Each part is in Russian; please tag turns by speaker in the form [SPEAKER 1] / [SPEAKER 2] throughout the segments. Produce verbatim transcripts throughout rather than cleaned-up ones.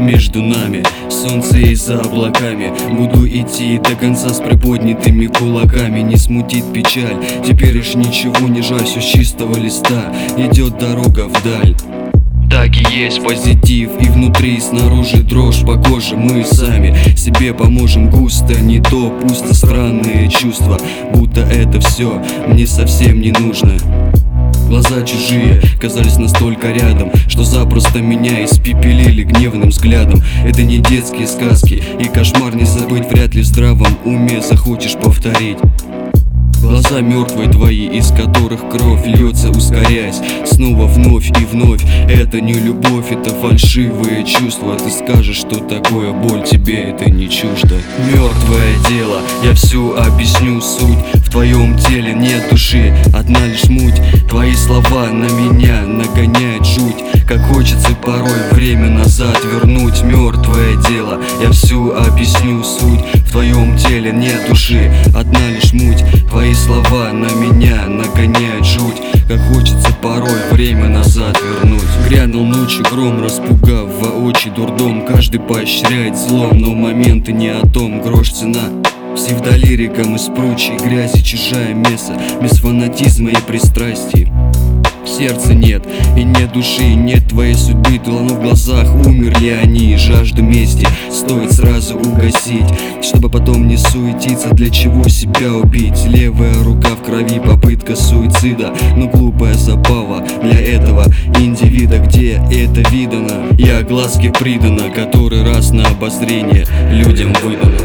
[SPEAKER 1] между нами, солнце и за облаками. Буду идти до конца с приподнятыми кулаками. Не смутит печаль, теперь уж ничего не жаль. Все с чистого листа идет дорога вдаль. Так и есть позитив, и внутри, и снаружи дрожь по коже. Мы сами себе поможем густо, не то пусто, странные чувства, будто это все мне совсем не нужно. Глаза чужие казались настолько рядом, что запросто меня испепелили гневным взглядом. Это не детские сказки, и кошмар не забыть вряд ли в здравом уме захочешь повторить. Глаза мертвые твои, из которых кровь льется, ускоряясь снова вновь и вновь. Это не любовь, это фальшивые чувства. Ты скажешь, что такое боль, тебе это не чуждо. Мертвое дело, я всю объясню суть. В твоем теле нет души, одна лишь муть. Твои слова на меня нагоняют жуть. Как хочется порой время назад вернуть. Мертвое дело, я всю объясню суть. В твоем теле нет души, одна лишь муть. Твои слова на меня нагоняют жуть. Как хочется порой время назад вернуть. Грянул ночью гром, распугав воочи дурдом. Каждый поощряет злом, но моменты не о том. Грош цена псевдолирикам из прочей грязи. Чужая месса, без фанатизма и пристрастий. Сердца нет, и нет души, нет твоей судьбы. Давно в глазах умерли они, жажда мести стоит сразу угасить, чтобы потом не суетиться, для чего себя убить. Левая рука в крови, попытка суицида, но глупая забава для этого индивида. Где это видано? Я глазки придано, который раз на обозрение людям выдано.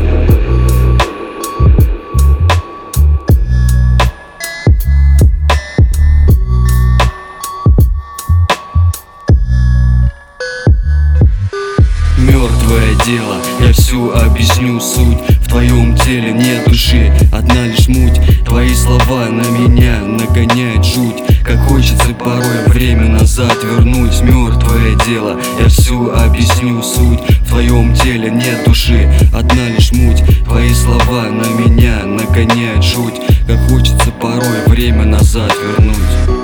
[SPEAKER 1] Мертвое дело, я всю объясню суть. В твоем теле нет души, одна лишь муть. Твои слова на меня нагоняют жуть. Как хочется порой время назад вернуть. Мертвое дело, я всю объясню суть. В твоем теле нет души, одна лишь муть. Твои слова на меня нагоняют жуть. Как хочется порой время назад вернуть.